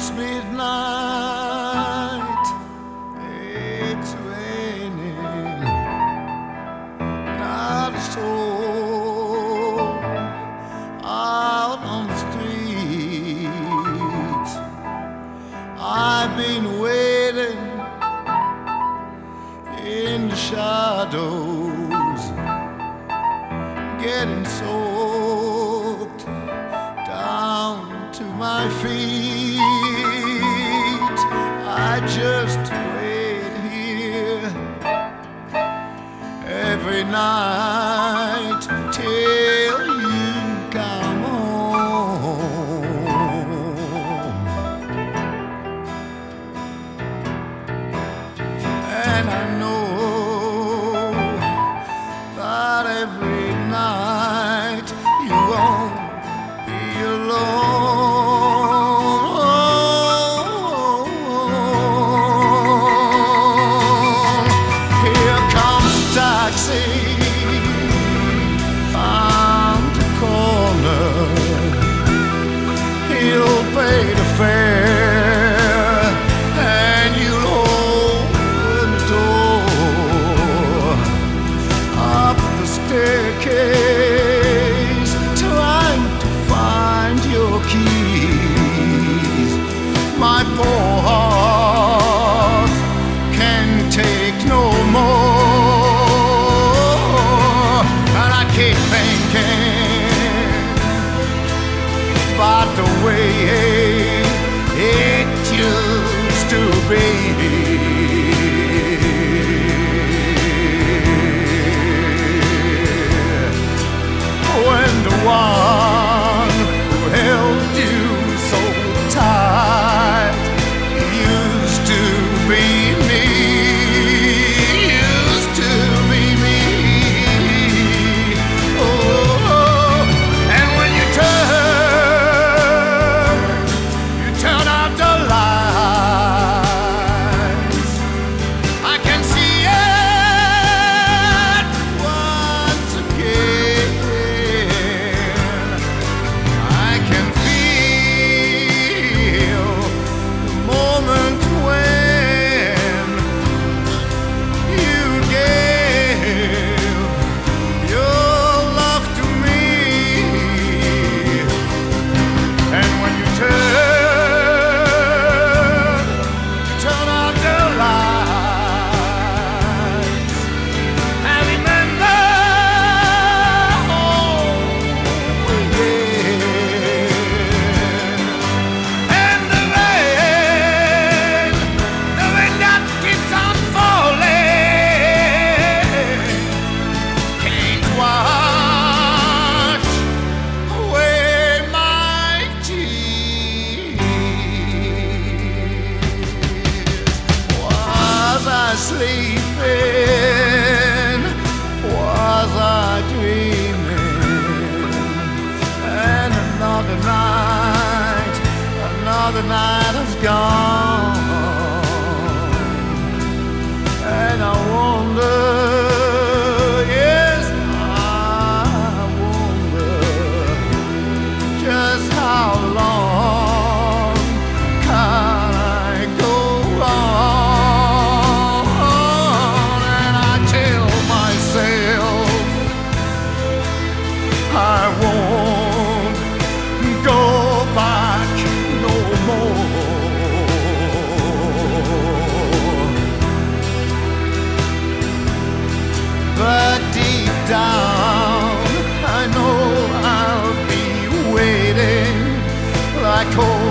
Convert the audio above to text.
midnight, it's raining, not a soul out on the streets. I've been waiting in the shadows, getting soaked down to my feet. I just wait here every night till you come home. And I know that every night you won't be alone. Here comes a taxi round the corner. He'll pay the fare and you'll open the door up the staircase, trying to find your keys. My poor heart can take no more, and I keep thinking about the way it used to be. When the one who held you so tight used to be me, used to be me. Oh, and when you turn out the lights, I can see it once again. I can feel the moment when you gave your love to me, and when you turn out the lights, I remember, oh yeah. And the rain that keeps on falling can't wash away my tears. Was I sleeping? Was I dreaming? And another night has gone, and I wonder, yes, I wonder just how long can I go on? And I tell myself I won't go back no more. But deep down I know I'll be waiting like old